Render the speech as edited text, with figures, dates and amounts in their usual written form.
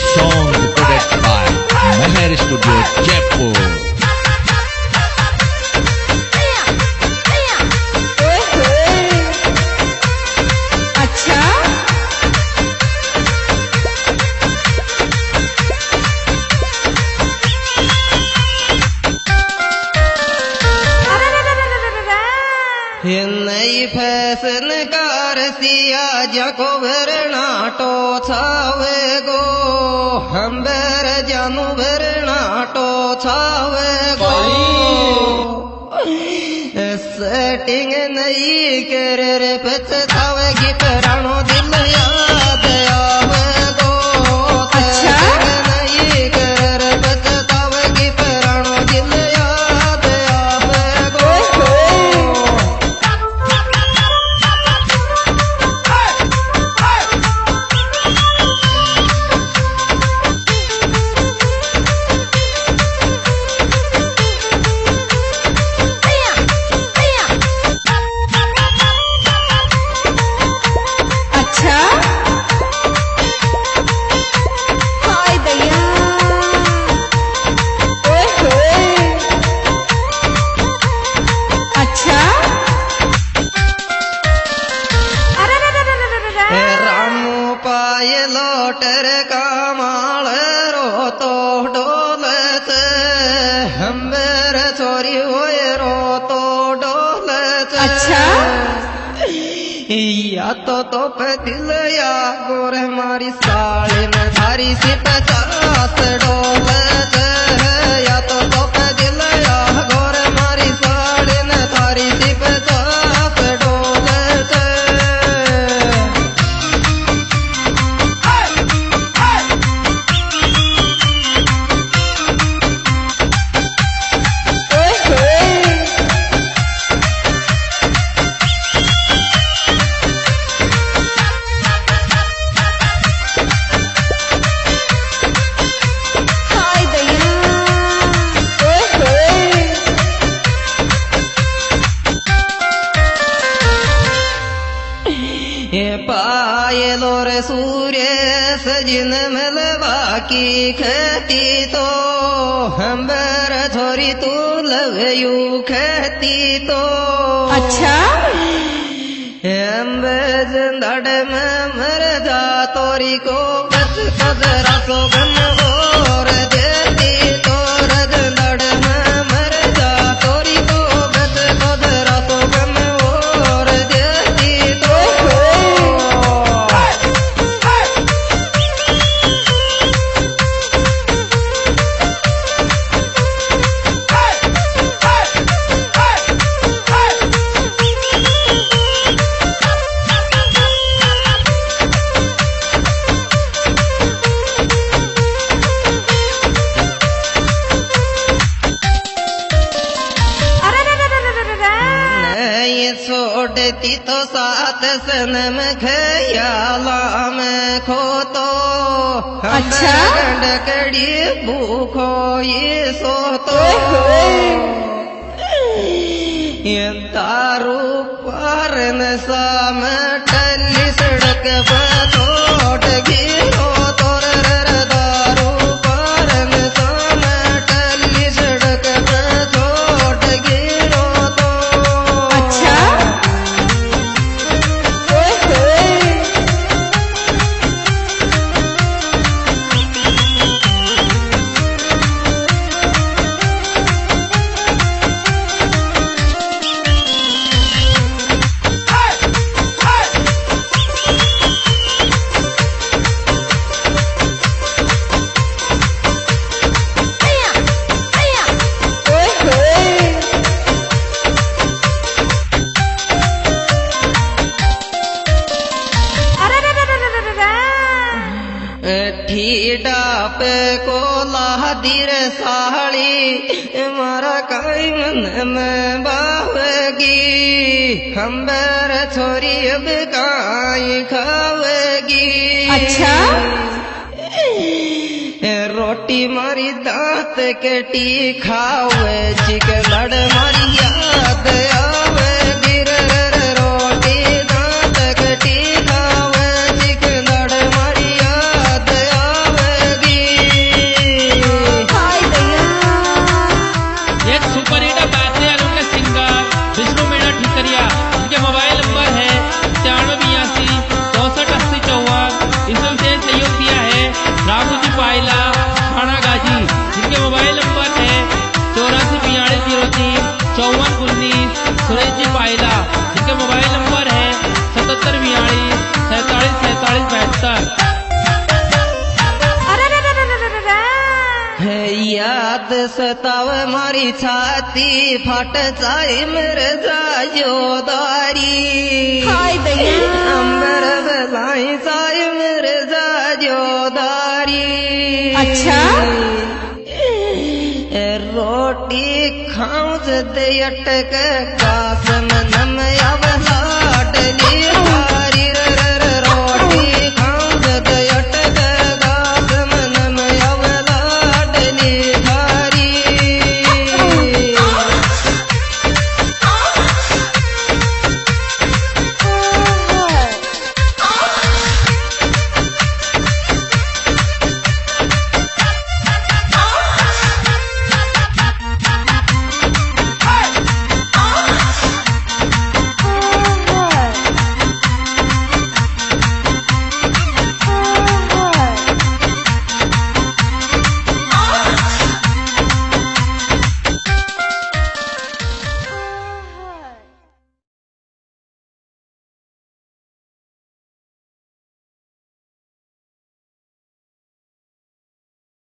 song recorded by Meher Studio, Jaipur. नई fashion कार सिया जको वरनाटो छावे गो हम्बर जानू वरनाटो छावे गो सेटिंग नई कर रे पछतावेगी परानो दिल याद आवे गो सेटिंग नई कर रे पछतावेगी परानो दिल याद आवे गो लोटर का माल रो तो डोलत हम्बर छोरी होए रो तो डोलत या तो दिल या गोर हमारी साड़ी में थारी सी 50 डोलत या तो दिल या गोर हमारी साड़ी में थारी सी 50 डोलत पायलो रे सूर्य सजिन मलवा की खेती तो हम्बर छोरी तू लवयू खेती तो हम्बर जिंदड़ में मर जा तोरी को बस कदरा सो गम और देती तो जिंदड़ में मर जा तोरी को बस कदरा सो गम और देती तो छोड़ती तो साथ सनम खयाला में खो तो गंडकड़ी भूखो ये सो तो ये दारू पार नशा में टली सड़क पर छोड़ गिरो तो दारू पार नशा में टली सड़क पर छोड़ गिरो तो ठीडा पे को लादिर साड़ी मारा काई मन में बावगी हम्बर छोरी अब काई खावेगी रोटी मारी दांत कटी खावे चिकन लड़ मारी याद आवे गिर रोटी दांत कटी खावे चिकन लड़ मारी याद आवे राघू जी पायला थाना गाजी, जिनके मोबाइल नंबर है 8442035419। सुरेश जी पायला, जिनके मोबाइल नंबर है 7742474772। याद सताव मारी छाती फाट जाए मिर्जा जोदारी। अंबर बलाई जाए मिर्जा जोदारी। अच्छा रोटी खाऊं जद अटक कासम न